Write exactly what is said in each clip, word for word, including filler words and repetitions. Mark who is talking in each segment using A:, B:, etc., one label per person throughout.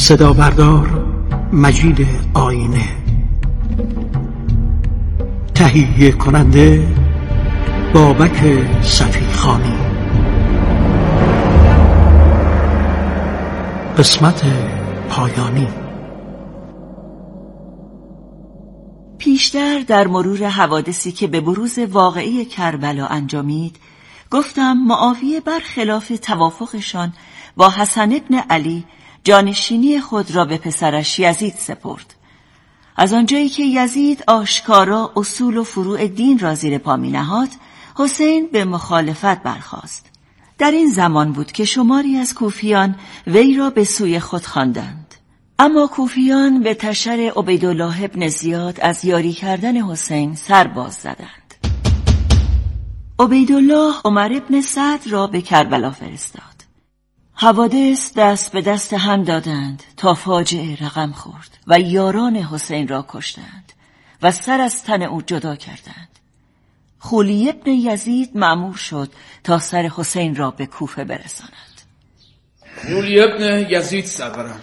A: صدا بردار مجید آینه، تهیه کننده بابک صفیخانی. قسمت پایانی.
B: پیشتر در مرور حوادثی که به بروز واقعی کربلا انجامید گفتم معاویه برخلاف توافقشان با حسن ابن علی جانشینی خود را به پسرش یزید سپرد. از آنجایی که یزید آشکارا اصول و فروع دین را زیر پا می نهاد، حسین به مخالفت برخاست. در این زمان بود که شماری از کوفیان وی را به سوی خود خواندند. اما کوفیان به تشر عبیدالله ابن زیاد از یاری کردن حسین سر باز زدند. عبیدالله عمر ابن سعد را به کربلا فرستاد. حوادث دست به دست هم دادند تا فاجعه رقم خورد و یاران حسین را کشتند و سر از تن او جدا کردند. خولی ابن یزید مأمور شد تا سر حسین را به کوفه برساند.
C: خولی ابن یزید سرورم.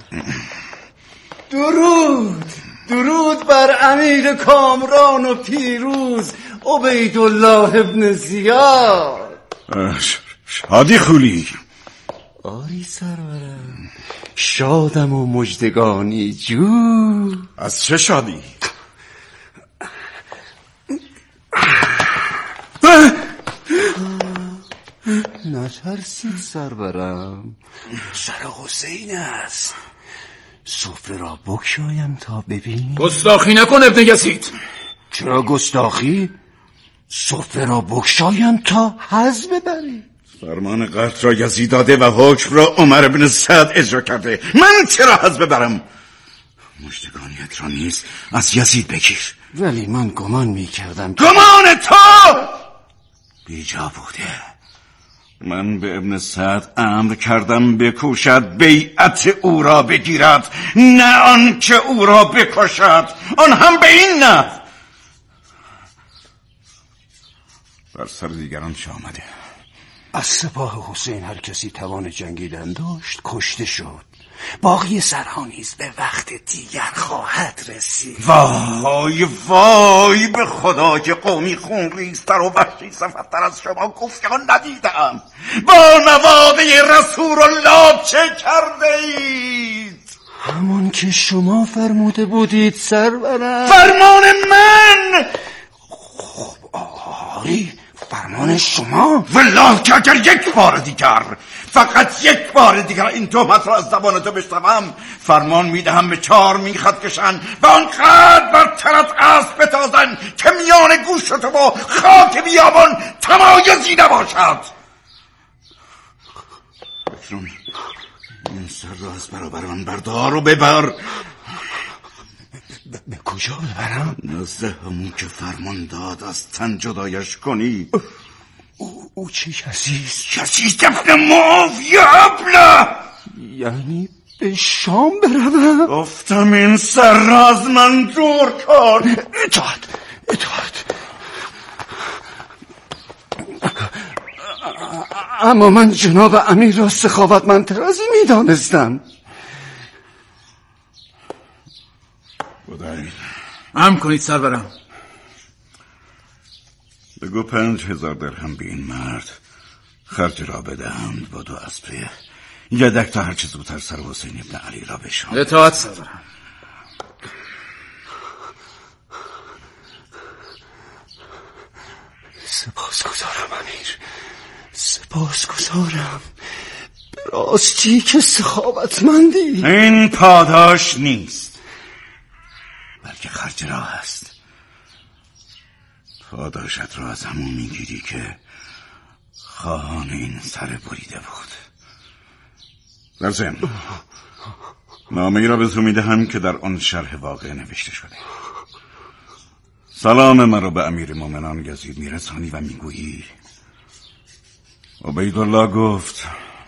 D: درود درود بر امیر کامران و پیروز عبیدالله ابن زیاد.
E: شادی خولی.
D: آری سرورم، شادم و مژدگانی جو.
E: از چه شادی؟
D: نترسید سرورم، سر حسین است. سفره را بگشایم تا ببینی.
C: گستاخی نکن ابن یزید.
D: چرا گستاخی؟ سفره را بگشایم تا حظ ببری.
E: فرمان قتل را یزید داده و حکم را عمر بن سعد اجرا کرده. من چرا حظ ببرم؟ مژدگانیت را نیز از یزید بگیر.
D: ولی من گمان می کردم
E: گمان تو بیجا بوده. من به ابن سعد امر کردم بکوشد بیعت او را بگیرد، نه آن که او را بکشد، آن هم به این نه. بر سر دیگران چه آمده؟
D: از سپاه حسین هر کسی توان جنگیدن داشت کشته شد. باقی سرها نیز به وقت دیگر خواهد رسید.
E: وای وای به خدا که قومی خونریزتر و وحشی صفتر از شما کوفیان ندیدم. با نواده رسول الله چه کرده اید؟
D: همون که شما فرموده بودید سرورم.
E: فرمان من؟
D: خب آری فرمان شما.
E: والله که اگر یک بار دیگر، فقط یک بار دیگر این تهمت را از زبان تو بشنوم، فرمان میدهم به چهار میخت کشن و آنقدر بر ترت اسب بتازن که میان گوش تو با خاک بیابان تمایزی نباشد. بفرون این سر را از برابر من بردار و ببر.
D: به کجا ببرم؟
E: نزد همون که فرمان داد از تن جدایش کنی.
D: او, او چه کسیست؟
E: کسیست ابن معاویه ابله.
D: یعنی به شام بروم؟
E: گفتم این سر را از من دور کن.
D: اطاعت اطاعت. اما من جناب امیر را سخاوتمندتر از این میدانستم.
E: خدای
C: ام کنید سرورم.
E: بگو پنج هزار درهم به این مرد خرج را بدهند با دو اسب یدک تا هرچه زودتر سر حسین ابن علی را بشان.
C: اطاعت سرورم.
D: سپاس گزارم امیر، سپاس گزارم. راستی که سخاوتمندی.
E: این پاداش نیست بلکه خرج راه است. پاداشت را از همون میگیری که خواهان این سر بریده بود. در ضمن نامه‌ای را به تو میدهم که در آن شرح واقع نوشته شده. سلام مرا به امیر مومنان یزید میرسانی و میگویی عبیدالله گفت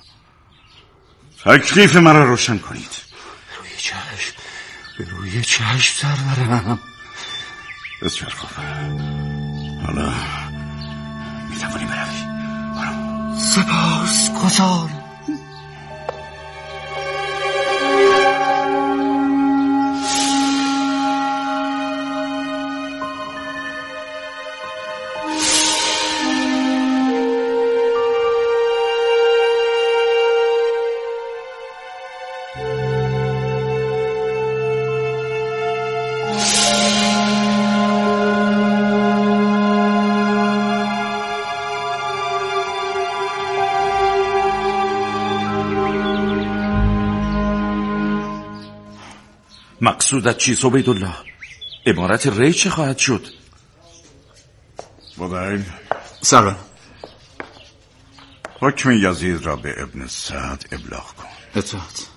E: تکلیف مرا روشن کنید.
D: روی چشم، به روی چشم سرورم.
E: بسیار خوب، حالا میتوانی بروی. برو.
D: سپاس گزارم.
F: مقصودت چیست عبیدالله؟ عبارت ری چه خواهد شد؟
E: بدیل
C: سرورم.
E: حکم یزید را به ابن سعد ابلاغ کن.
C: اطاعت.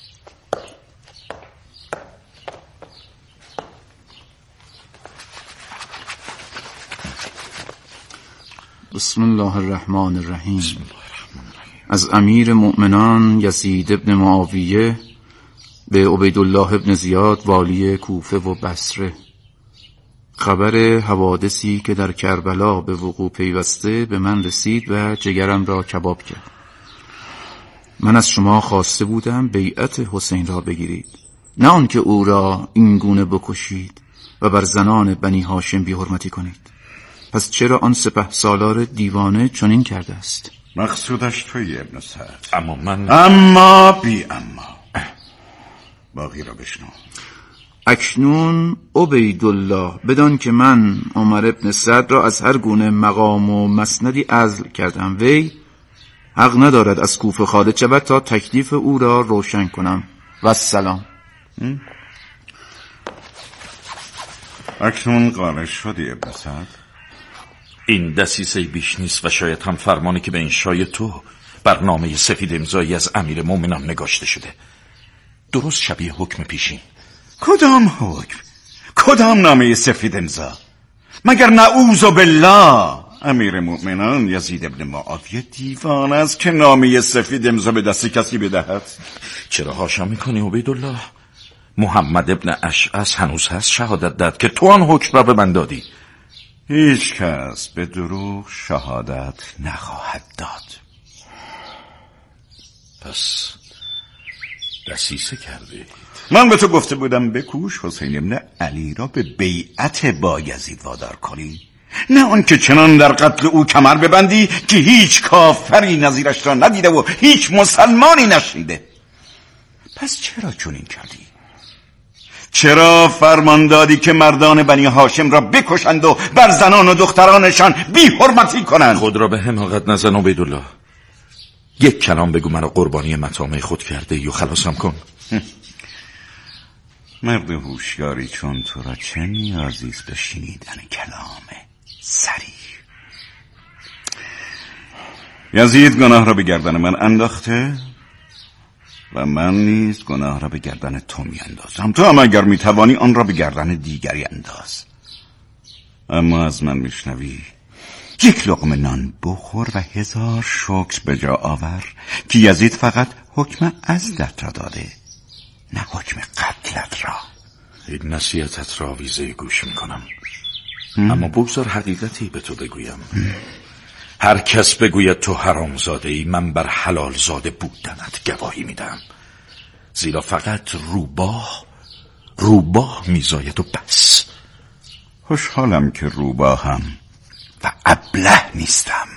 C: بسم الله الرحمن الرحیم.
F: بسم الله الرحمن الرحیم.
C: از امیر مؤمنان یزید ابن معاویه به عبیدالله ابن زیاد والی کوفه و بصره، خبر حوادثی که در کربلا به وقوع پیوسته به من رسید و جگرم را کباب کرد. من از شما خواسته بودم بیعت حسین را بگیرید، نه آنکه او را این گونه بکشید و بر زنان بنی هاشم بی حرمتی کنید. پس چرا آن سپه سالار دیوانه چنین کرده است؟
E: مقصودش توی ابن سعد.
F: اما من
E: اما بی اما باقی را بشنو.
C: اکنون عبیدالله بدان که من عمر ابن سعد را از هر گونه مقام و مسندی عزل کردم، وی حق ندارد از کوفه خارج شود تا تکلیف او را روشن کنم. و السلام.
E: اکنون قانع شدی ابن سعد؟
F: این دسیسه بیش نیست و شاید هم فرمانی که به این شای تو برنامه سفید امضایی از امیر مومنان نگاشته شده، درست شبیه حکم پیشین.
E: کدام حکم؟ کدام نامه سفید امضا؟ مگر نعوذ بالله امیر مومنان یزید ابن معاویه دیوان است که نامه سفید امضا به دست کسی بدهد؟
F: چرا حاشا میکنی عبیدالله؟ محمد ابن اشعث هنوز هست شهادت داد که تو آن حکم را به من دادی.
E: هیچ کس به دروغ شهادت نخواهد داد.
F: پس دسیسه کرده.
E: من به تو گفته بودم بکوش حسین ابن علی را به بیعت با یزید وادار کنی، نه آن که چنان در قتل او کمر ببندی که هیچ کافری نظیرش را ندیده و هیچ مسلمانی نشنیده. پس چرا چنین کردی؟ چرا فرمان دادی که مردان بنی هاشم را بکشند و بر زنان و دخترانشان بی حرمتی کنند؟
F: خود را به حماقت نزن عبیدالله. یک کلام بگو مرا قربانی مطامع خود کرده یا خلاصم کن.
E: مرد هوشیاری چون تو را چه نیازی است به شنیدن کلام صریح؟ یزید گناه را به گردن من انداخته و من نیز گناه را به گردن تو می اندازم. تو هم اگر می توانی آن را به گردن دیگری انداز. اما از من میشنوی یک لقمه نان بخور و هزار شکر به جا آور که یزید فقط حکم عزلت را داده، نه حکم قتلت را.
F: این نصیحتت را ویزه گوش میکنم، اما بگذار حقیقتی به تو بگویم. هر کس بگوید تو حرام زاده ای، من بر حلال زاده بودنت گواهی میدم، زیرا فقط روباه روباه میزاید و بس.
E: خوشحالم که روباهم و ابله نیستم.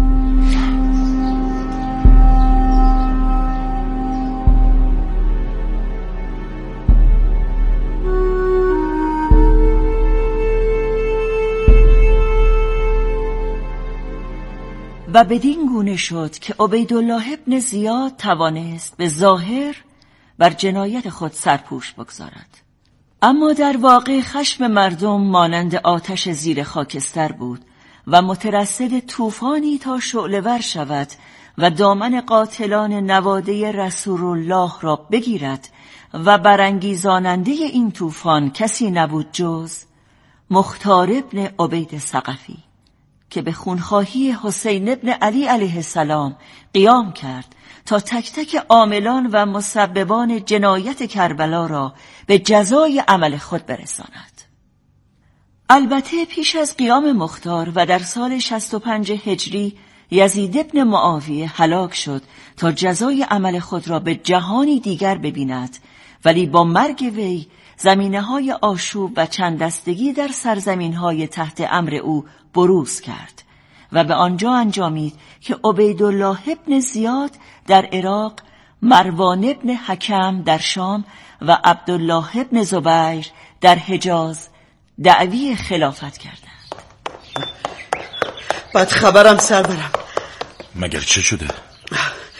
B: و بدین گونه شد که عبیدالله ابن زیاد توانست به ظاهر بر جنایت خود سرپوش بگذارد، اما در واقع خشم مردم مانند آتش زیر خاکستر بود و مترصد طوفانی تا شعله‌ور شود و دامن قاتلان نواده رسول الله را بگیرد و برانگیزاننده این طوفان کسی نبود جز مختار ابن عبید ثقفی که به خونخواهی حسین ابن علی علیه السلام قیام کرد تا تک تک عاملان و مسببان جنایت کربلا را به جزای عمل خود برساند. البته پیش از قیام مختار و در سال شصت و پنج هجری یزید ابن معاویه هلاک شد تا جزای عمل خود را به جهانی دیگر ببیند، ولی با مرگ وی زمینه‌های آشوب و چند دستگی در سرزمین‌های تحت امر او بروز کرد و به آنجا انجامید که عبیدالله ابن زیاد در عراق، مروان ابن حکم در شام و عبدالله ابن زبیر در حجاز دعوی خلافت کردند.
G: بعد خبرم سرورم.
F: مگر چه شده؟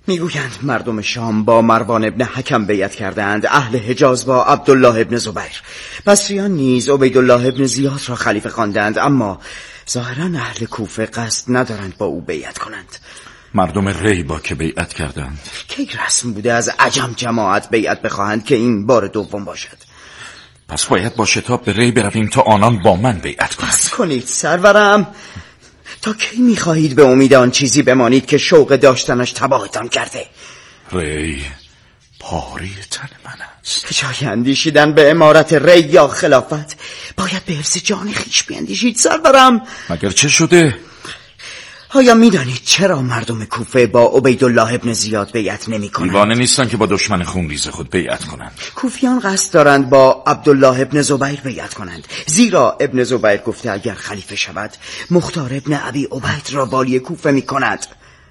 G: میگویند مردم شام با مروان ابن حکم بیعت کردند، اهل حجاز با عبدالله ابن زبیر، بصریان نیز عبیدالله ابن زیاد را خلیفه خواندند، اما ظاهرا اهل کوفه قصد ندارند با او بیعت کنند.
F: مردم ری با که بیعت کردند؟
G: کی رسم بوده از عجم جماعت بیعت بخواهند که این بار دوم باشد؟
F: پس باید با شتاب به ری برویم تا آنان با من بیعت کنند.
G: بس کنید سرورم، تا کی میخواهید به امید آن چیزی بمانید که شوق داشتنش تباهتان کرده؟
F: ری پاری تن من است.
G: جای اندیشیدن به امارت ری یا خلافت باید به حفظ جان خیش بیندیشید سرورم.
F: مگر چه شده؟
G: آیا میدانید چرا مردم کوفه با عبیدالله ابن زیاد بیعت نمی کنند؟
F: دیوانه نیستن که با دشمن خونریز خود بیعت کنند.
G: کوفیان قصد دارند با عبدالله ابن زبیر بیعت کنند، زیرا ابن زبیر گفته اگر خلیفه شود مختار ابن ابی عبید را والی کوفه می کند.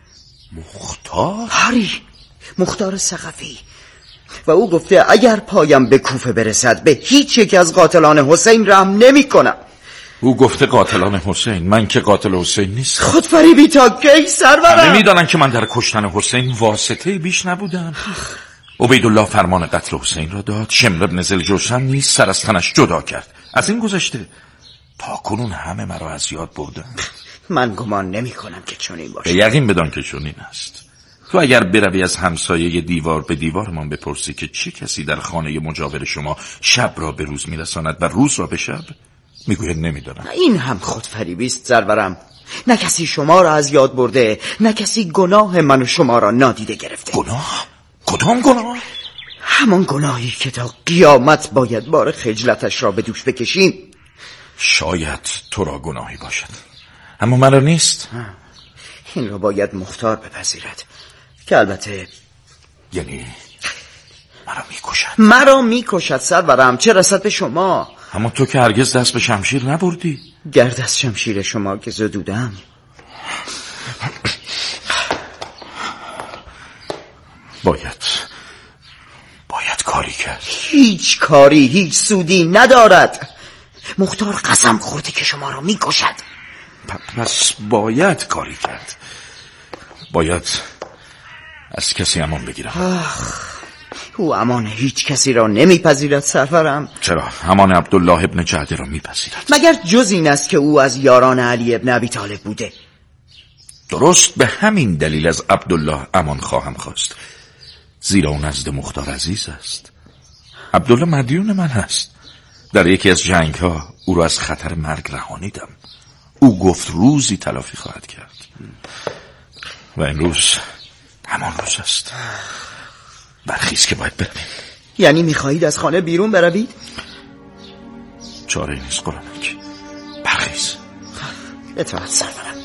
F: مختار؟
G: هری، مختار ثقفی. و او گفته اگر پایم به کوفه برسد به هیچ یک از قاتلان حسین رحم نمی کنم.
F: او گفته قاتلان حسین، من که قاتل حسین نیست.
G: خودفریبی تا کی سرورم؟
F: همه میدانن که من در کشتن حسین واسطه بیش نبودم. عبیدالله فرمان قتل حسین را داد، شمر ابن ذوالجوشن نیز سر از تنش جدا کرد. از این گذشته تا کنون همه مرا از یاد بردند.
G: من گمان نمی کنم که چنین باشه.
F: به یقین بدان که چنین است. تو اگر بروی از همسایه دیوار به دیوارمان بپرسی که چه کسی در خانه مجاور شما شب را به روز میرساند و روز را به شب، میگوید نمیدانم.
G: این هم خودفریبی است سرورم. نه کسی شما را از یاد برده، نه کسی گناه من و شما را نادیده گرفته.
F: گناه؟ کدام گناه؟
G: همان گناهی که تا قیامت باید بار خجلتش را به دوش بکشیم.
F: شاید تو را گناهی باشد، اما مرا نیست.
G: این را باید مختار بپذیرد که البته
F: یعنی مرا میکشد.
G: مرا میکشد سرورم، چه رسد به شما؟
F: اما تو که هرگز دست به شمشیر نبردی.
G: گرد از شمشیر شما که زدودم.
F: باید باید کاری کرد.
G: هیچ کاری هیچ سودی ندارد. مختار قسم خورده که شما را میکشد.
F: پس باید کاری کرد. باید از کسی امان بگیرم.
G: او امان هیچ کسی را نمیپذیرد سرورم.
F: چرا؟ امان عبدالله ابن جعده را میپذیرد.
G: مگر جز این است که او از یاران علی ابن ابی طالب بوده؟
F: درست به همین دلیل از عبدالله امان خواهم خواست، زیرا او نزد مختار عزیز است. عبدالله مدیون من هست. در یکی از جنگ ها او را از خطر مرگ رهانیدم. او گفت روزی تلافی خواهد کرد و این روز همان روز است. برخیز که باید برویم.
G: یعنی میخواهید از خانه بیرون بروید؟
F: چاره نیست قرآنک. برخیز.
G: اطاعت سرورم.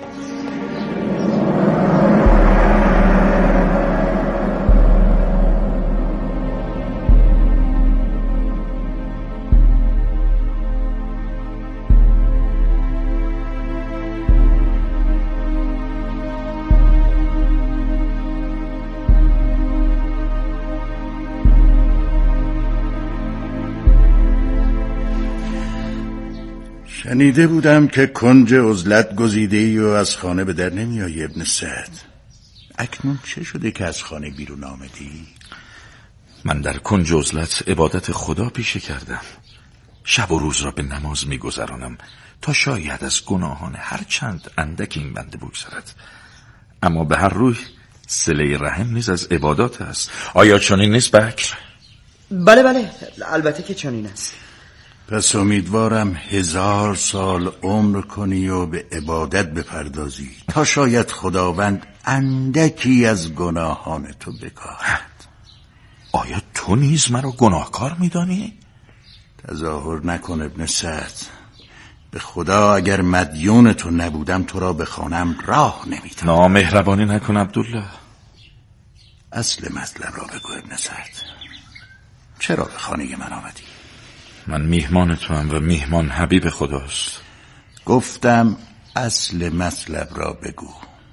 E: شنیده بودم که کنج عزلت گزیده‌ای و از خانه به در نمیایی ابن سعد. اکنون چه شده که از خانه بیرون آمدی؟
F: من در کنج عزلت عبادت خدا پیشه کردم. شب و روز را به نماز میگذرانم تا شاید از گناهان هر چند اندک این بنده بگذرد. اما به هر روی صله رحم نیز از عبادات است. آیا چنین نیست بکر؟
G: بله بله البته که چنین است.
E: پس امیدوارم هزار سال عمر کنی و به عبادت بپردازی تا شاید خداوند اندکی از گناهان تو بکاهد.
F: آیا تو نیز مرا گناهکار می‌دانی؟
E: تظاهر نکن ابن سعد. به خدا اگر مدیون تو نبودم تو را به خانم راه نمیدم.
F: نامهربانی نکن عبدالله.
E: اصل مطلب را بگو ابن سعد. چرا به خانه من آمدی؟
F: من میهمان تو هم و میهمان حبیب خداست.
E: گفتم اصل مطلب را بگو.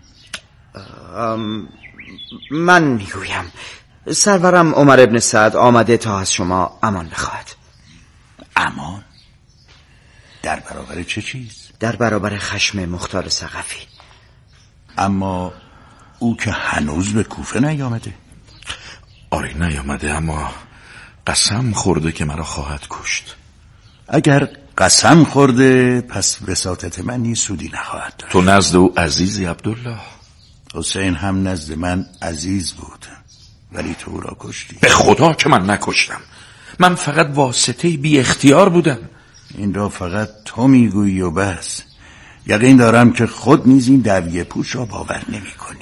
G: من میگویم سرورم عمر ابن سعد آمده تا از شما امان بخواهد.
E: امان؟ در برابر چه چیز؟
G: در برابر خشم مختار ثقفی.
E: اما او که هنوز به کوفه نیامده.
F: آره نیامده، اما قسم خورده که مرا خواهد کشت.
E: اگر قسم خورده پس وساطت من نیز سودی نخواهد داشت.
F: تو نزد او عزیزی عبدالله؟
E: حسین هم نزد من عزیز بود، ولی تو او را کشتی.
F: به خدا که من نکشتم، من فقط واسطه بی اختیار بودم.
E: این را فقط تو میگویی و بس. یقین دارم که خود نیز این دعوی پوش را باور نمی کنی.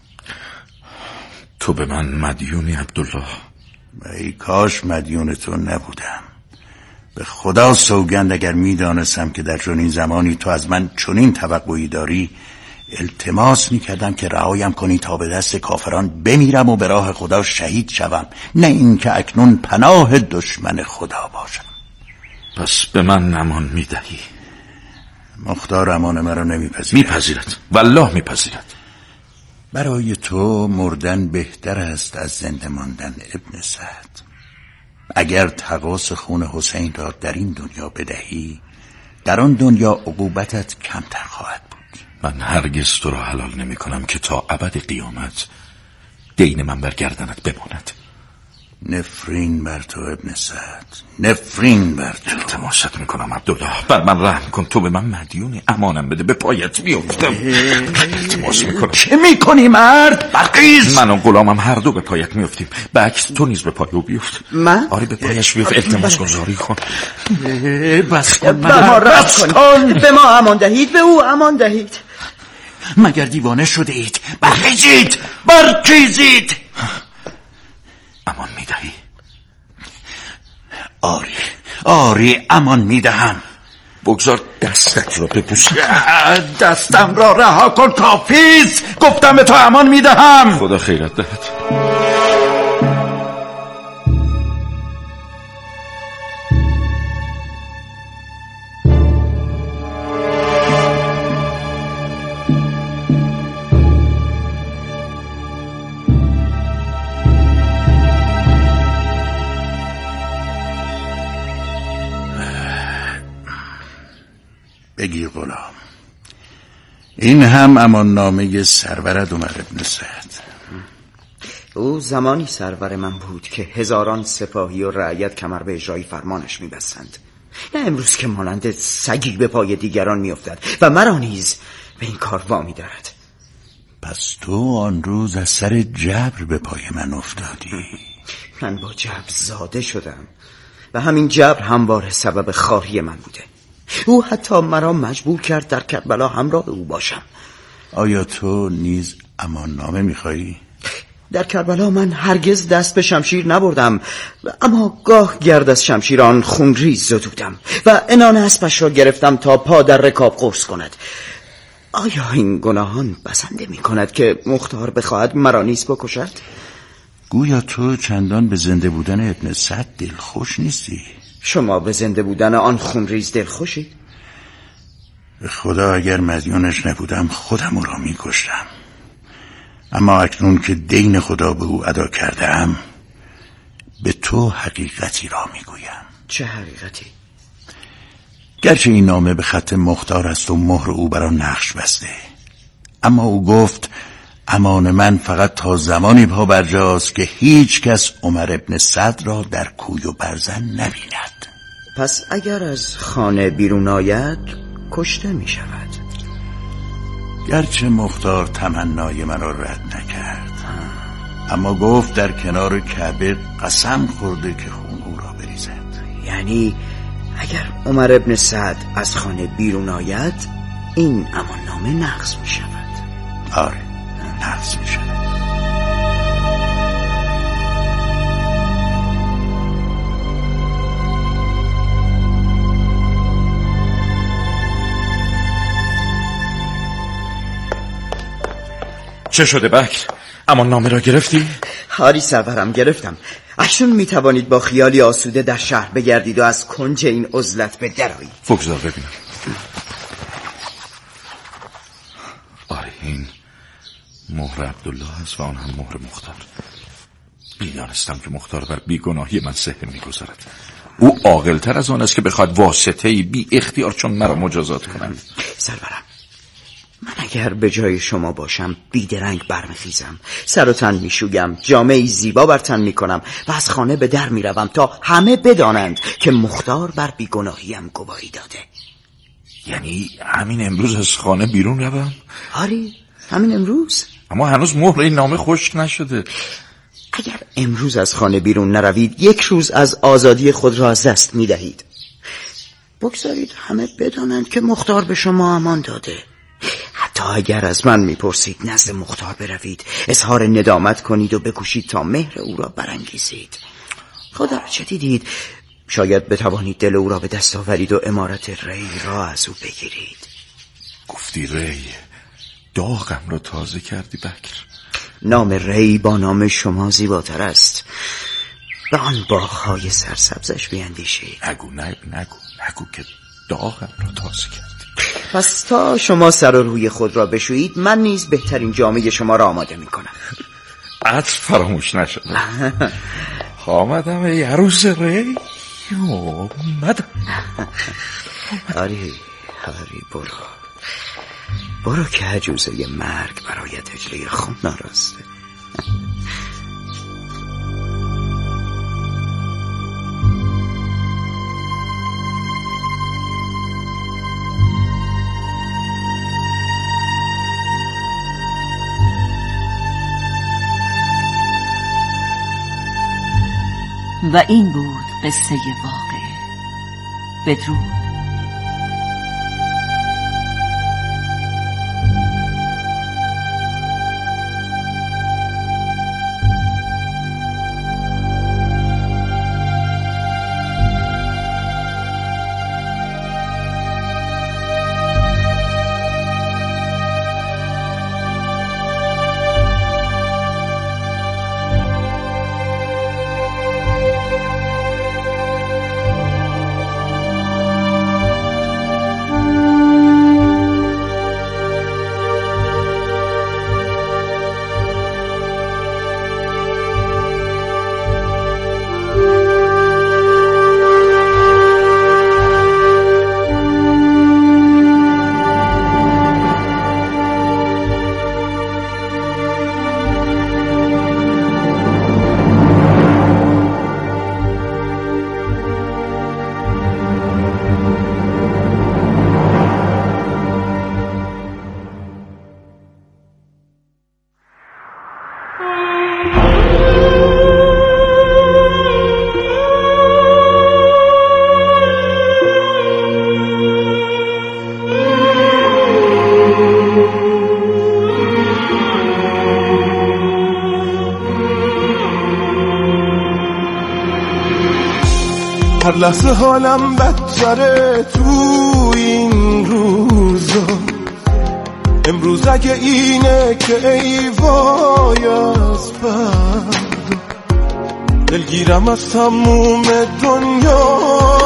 F: تو به من مدیونی عبدالله.
E: ای کاش مدیون تو نبودم. به خدا سوگند اگر میدانستم که در چنین زمانی تو از من چنین توقعی داری، التماس میکردم که رهایم کنی تا به دست کافران بمیرم و به راه خدا شهید شوم، نه اینکه اکنون پناه دشمن خدا باشم.
F: پس به من امان میدهی؟
E: مختار امان مرا نمیپذیرد.
F: میپذیرد، والله میپذیرد.
E: برای تو مردن بهتر است از زنده ماندن ابن سعد. اگر تقاص خون حسین را در این دنیا بدهی، در آن دنیا عقوبتت کمتر خواهد بود.
F: من هرگز تو را حلال نمی کنم که تا ابد قیامت دین من بر گردنت بماند.
E: نفرین بر تو ابن سعد، نفرین بر تو.
F: التماست میکنم عبدالله، بر من رحم کن. تو به من مدیونی، امانم بده، به پایت میافتم. التماس میکنم.
E: چه میکنی مرد؟ برخیز.
F: من و غلامم هر دو به پایت میافتیم. به عکس تو نیز به پای او بیفت.
G: من؟
F: آره به پایش بیفت. التماس گذاری کن.
E: بس کن
G: به ما رفت کن. به ما امان دهید، به او امان دهید.
E: مگر دیوانه شده اید؟ برخیزید، برخیزید.
F: امان میدهی؟
E: آری آری امان میدهم.
F: بگذار دستت را ببوسم.
E: دستم را رها کن کافیز. گفتم به تو امان میدهم.
F: خدا خیرت دهد.
E: بگی غلام، این هم امان نامه سرورت عمر ابن سعد.
G: او زمانی سرور من بود که هزاران سپاهی و رعیت کمر به اجرای فرمانش میبستند، نه امروز که مانند سگی به پای دیگران میافتد و مرا نیز به این کار وامی دارد.
E: پس تو آن روز از سر جبر به پای من افتادی.
G: من با جبر زاده شدم و همین جبر همواره سبب خواهی من بوده. او حتی مرا مجبور کرد در کربلا همراه او باشم.
E: آیا تو نیز امان نامه میخوایی؟
G: در کربلا من هرگز دست به شمشیر نبردم، اما گاه گرد از شمشیران خونریز زدودم و عنان اسبش را گرفتم تا پا در رکاب قرص کند. آیا این گناهان بسنده می کند که مختار بخواهد مرا نیز بکشد؟
E: گویا تو چندان به زنده بودن ابن سعد دلخوش نیستی.
G: شما به زنده بودن آن خونریز دلخوشی؟
E: به خدا اگر مدیونش نبودم خودم او را می کشتم. اما اکنون که دین خدا به او ادا کردم، به تو حقیقتی را می گویم.
G: چه حقیقتی؟
E: گرچه این نامه به خط مختار است و مهر او بر آن نقش بسته، اما او گفت امان من فقط تا زمانی پا برجاست که هیچ کس عمر ابن سعد را در کوی و برزن نبیند.
G: پس اگر از خانه بیرون آید کشته می شود.
E: گرچه مختار تمنای من را رد نکرد، اما گفت در کنار کعبه قسم خورده که خون او را بریزد.
G: یعنی اگر عمر ابن سعد از خانه بیرون آید این امان نامه نقض می شود.
E: آره نقض می شود.
F: چه شده بکر؟ امان نامه را گرفتی؟
G: هاری سرورم گرفتم. اکنون می توانید با خیالی آسوده در شهر بگردید و از کنج این عزلت به درآیید.
F: بگذار ببینم. آره این مهر عبدالله است و آن هم مهر مختار. می‌دانستم که مختار بر بیگناهی من سحر می‌گذارد. او عاقل‌تر از آن است که بخواد واسطه‌ای بی اختیار چون مرا مجازات کنند.
G: سرورم من اگر به جای شما باشم بیدرنگ برمیخیزم، سر و تن میشویم، جامه‌ای زیبا بر تن میکنم و از خانه به در میروم تا همه بدانند که مختار بر بیگناهیم گواهی داده.
F: یعنی همین امروز از خانه بیرون روم؟
G: آری، همین امروز.
F: اما هنوز مهر این نامه خشک نشده.
G: اگر امروز از خانه بیرون نروید یک روز از آزادی خود را از دست میدهید. بگذارید همه بدانند که مختار به شما امان داده. حتی اگر از من میپرسید نزد مختار بروید، اظهار ندامت کنید و بکوشید تا مهر او را برانگیزید. خدا را چه دیدید؟ شاید بتوانید دل او را به دست آورید و امارت ری را از او بگیرید.
F: گفتی ری، داغم را تازه کردی بکر.
G: نام ری با نام شما زیباتر است. به آن باغ‌های سرسبزش بیندیشید.
F: نگو نگو نگو نگو که داغم را تازه کردی.
G: پس تا شما سر و روی خود را بشویید، من نیز بهترین جامه شما را آماده می کنم.
F: عطر فراموش نشده. آمدم ای عروس ری، اومدم.
G: آری آری برو برو که عجوزه مرگ برایت هجله خون ناراسته.
B: و این بود قصه واقعه. بدرود.
H: هر لحظه حالم بدتره تو این روزا. امروز اگه اینه که ای وای از فردا، دلگیرم از تموم دنیا.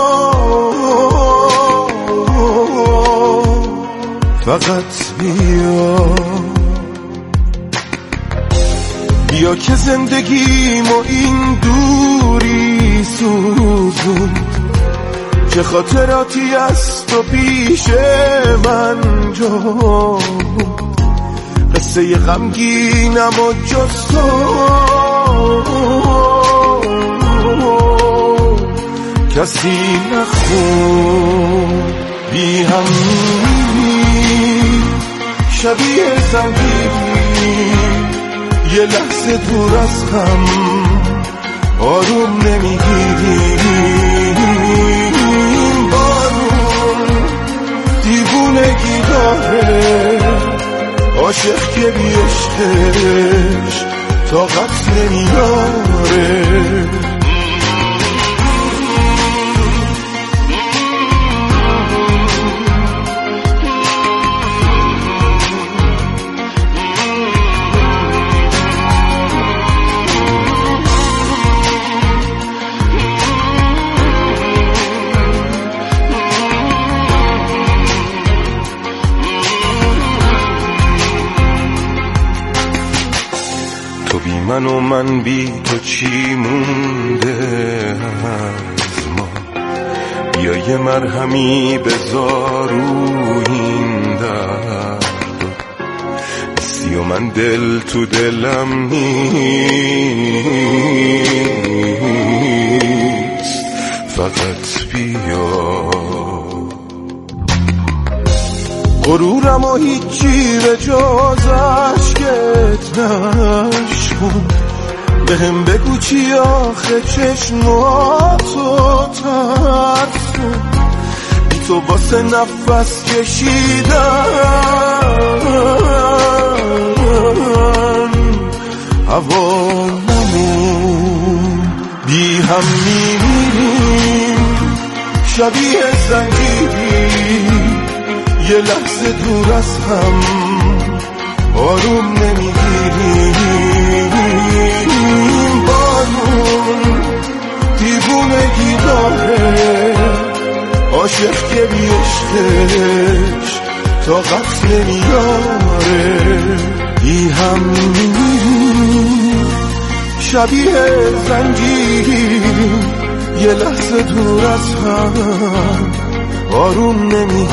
H: فقط بیا بیا که زندگیم و این دوری سوزون، چه خاطراتی از تو پیش من جا. قصه غمگینم و جز تو کسی نخون. بی هم شبیه زنگیری، یه لحظه دور از هم آروم نمیگیری. بارون دیوونگی داره، عاشق که بی عشقش طاقت نمیاره. من و من بی تو چی مونده از ما. بیا یه مرهمی بذار رو این درد، بیا من دل تو دلم نیست، فقط بیا. غرورم و هیچی به جز عشقت نشکن، به هم بگو چی آخه چشماتو ترسون، بی تو واسه نفس کشیدن هوا نمون، بی هم میمیریم شبیه زنجیری، یه لحظه دور از هم آروم نمیگیریم. بارون دیوونگی داره، عاشق که بی عشقش طاقت نمیاره، بی هم میمیریم شبیه زنجیری، یه لحظه دور از هم آروم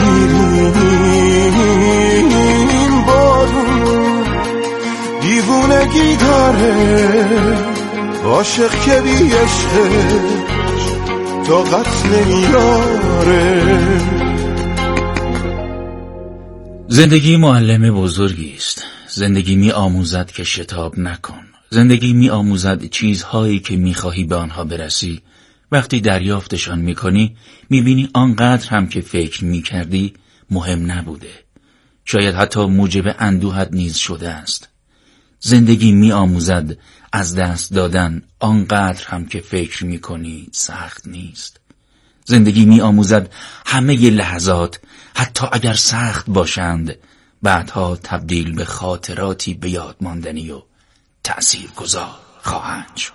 H: نمیگیریم. بارون دیوونگی داره، عاشق که بی عشقش طاقت نمیاره.
I: زندگی معلم بزرگی است. زندگی می آموزد که شتاب نکن. زندگی می آموزد چیزهایی که می خواهی به آنها برسی وقتی دریافتشان می کنی می بینی آنقدر هم که فکر می کردی مهم نبوده. شاید حتی موجب اندوهت نیز شده است. زندگی می آموزد از دست دادن آنقدر هم که فکر می کنی سخت نیست. زندگی می آموزد همه ی لحظات حتی اگر سخت باشند بعدها تبدیل به خاطراتی به یاد ماندنی و تأثیرگذار خواهند شد.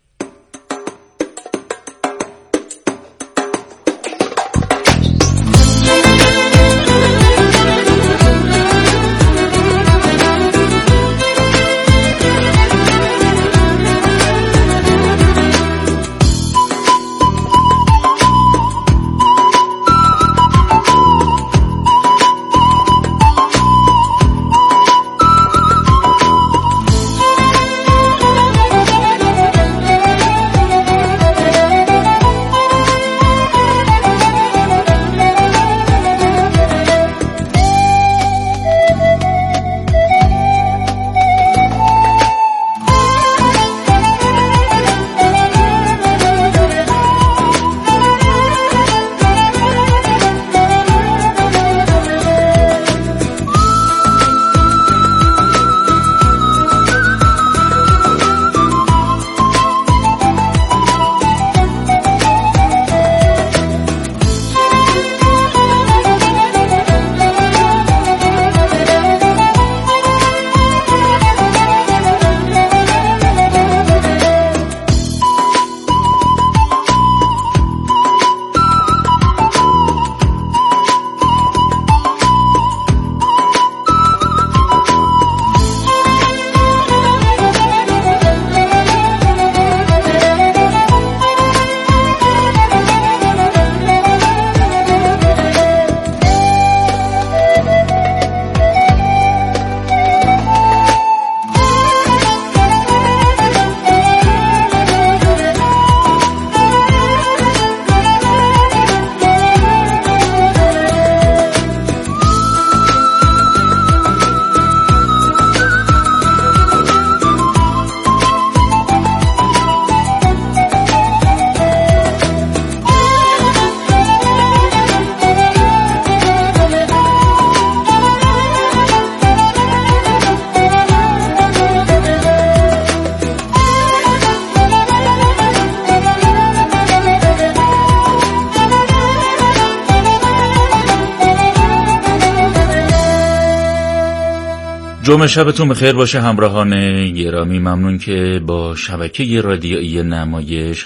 I: جمعه شبتون بخیر باشه همراهان گرامی. ممنون که با شبکه رادیویی نمایش